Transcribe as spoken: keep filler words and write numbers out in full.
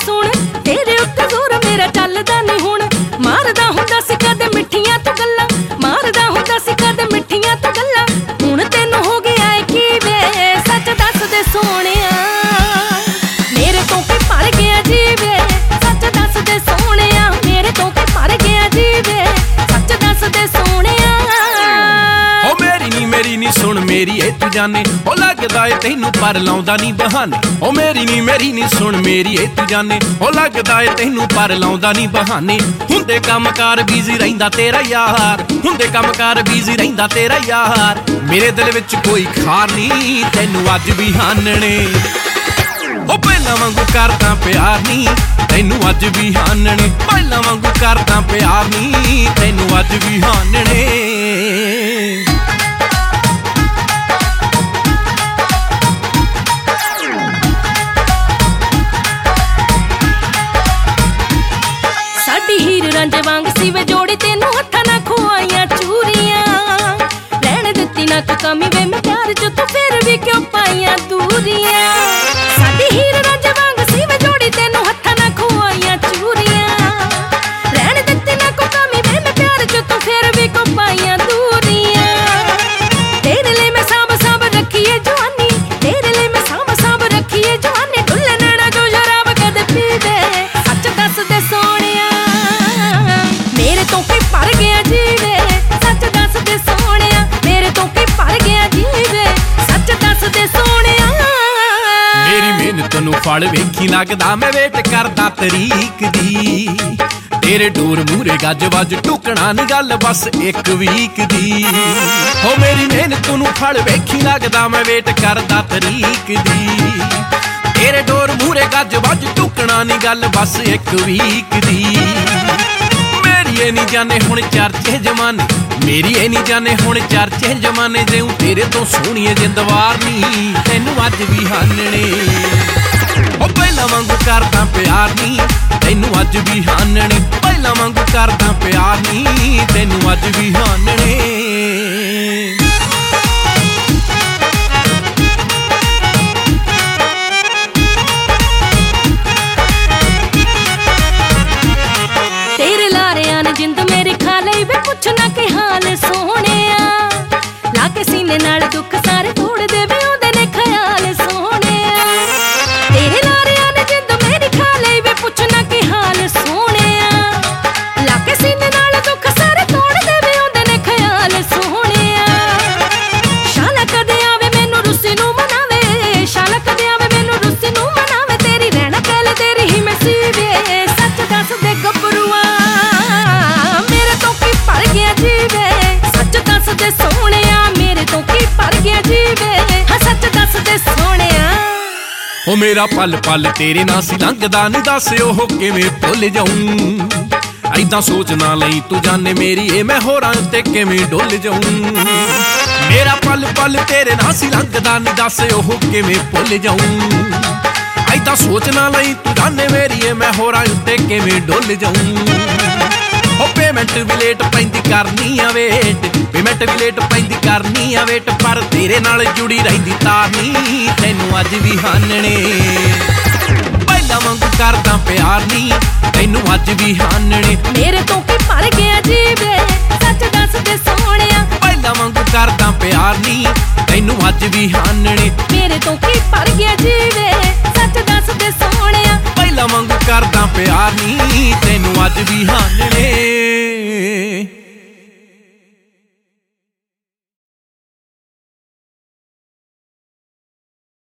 सुन तेरे उत्ते जोर मेरा चलदा नहीं हुण मारदा हुंदा सी कदे मिठियां तू गल्लां मारदा हुंदा सी कदे मिठियां तू गल्लां हुण तैनूं हो गया है की वे सच दस दे सोहणिया मेरे तो की भर गया जी वे सच दस दे सोहणिया मेरे तो की भर गया जी वे सच दस दे सोहणिया ओ मेरी नी मेरी नी सुन मेरी ए तू जाने ओ लगदा ए तैनूं पर लाउंदा नी बहाने ओ मेरी नी मेरी नी सुन मेरी ए तू जाने ओ लगदा ए तैनूं पर लाउंदा नी बहाने हुंदे कमकार बिजी रहिंदा तेरा यार हुंदे कमकार बिजी रहिंदा तेरा यार मेरे दिल विच कोई खार नी तैनूं अज भी हानणे ओ पहला वांगू करदा प्यार नी तैनूं अज भी हानणे पहला वांगू करदा प्यार नी तैनूं अज भी हानणे हीर रांझे वांग सी वे जोड़ी तेनू हत्था ना खुआइयां चूरियां लैण दित्ती ना कोई कमी वे मैं प्यार च तू फिर भी क्यों पाइयां दूरियां साडी हीर रांझे वांग सी वे जोड़ी तेनू हत्था ना खुआइयां चूरियां लैण दित्ती ना कोई कमी वे मैं प्यार च तू फिर भी क्यों पाइयां दूरियां तेरे लिए मैं सांभ सांभ रखी है जवानी तेरे लिए मैं सांभ सांभ रखी है जवानी डुल्ले नैना जो शराब कदे पीवे सच दस दे सोहणिया मेरे तो की भर गया जी वे सच दस दे सोहणिया मेरे तो की भर गया जी वे सच दस दे सोहणिया मेरी मेहनत नूं फल वेखी लगदा मैं वेट करदा तरीक दी तेरे डोर मूरे गज वज टुकना नी गल बस एक वीक दी हो मेरी मेहनत नूं फल वेखी लगदा मैं वेट करदा तरीक दी तेरे डोर मूरे गज वज टुकना नी गल बस एक वीक दी मेरी ए नी जाने हुण चर्चे जमाने मेरी ए नी जाने हुण चर्चे जमाने जे तेरे तो सोहणीए जिंदवार नी तैनूं अज भी हानणे ओ पहला वांगू करदा प्यार नी तैनूं अज भी हानणे पहला वांगू करदा प्यार नी तैनूं अज भी हानणे जिंद मेरी खा लई वे पुछ ना के हाल सोहणिया लाके सीने नाल दुख सारे तोड़ देवे ओदे ने ख्याल सोहणिया तेरे लारियां ने जिंद मेरी खा लई वे पुछ ना के हाल सोहणिया लाके सीने नाल दुख सारे तोड़ देवे ओदे ने ख्याल सोहणिया शाला कदे आवे मैनू रुस्सी नू मनावे शाला कदे आवे मैनू रुस्सी नू मनावे तेरी रहना कहले तेरी ही मैं सीवे सच दस दे गबरुआ सच दस दे सोहणिया मेरे तो की भर गया जी वे हां सच दस दे सोहणिया ओ मेरा पल पल तेरे नाल सी लंघदा नी दस ओह किवें भुल जाऊं ऐदां सोच ना लई तू जाने मेरी ए मैं होरां ते किवें डुल जाऊं मेरा पल पल तेरे नाल सी लंघदा नी दस ओह किवें भुल जाऊं ऐदां सोच ना लई तू जाने मेरी ए मैं होरां ते किवें डुल जाऊं ओ पेमेंट भी लेट पैंदी करनी आ वेट पेमेंट भी लेट पैंदी करनी आ वेट पर तेरे नाल जुड़ी रहिंदी तार नी तैनूं अज भी हानणे पहला वांगू करदा प्यार नी तैनूं अज भी हानणे मेरे तो की भर गया जी वे सच दस दे सोहणिया पहला वांगू करदा प्यार नी तैनूं अज भी हानणे मेरे तो की भर गया जी वे सच दस दे सोहणिया पहला वांगू करदा प्यार नी तैनूं अज भी हानणे।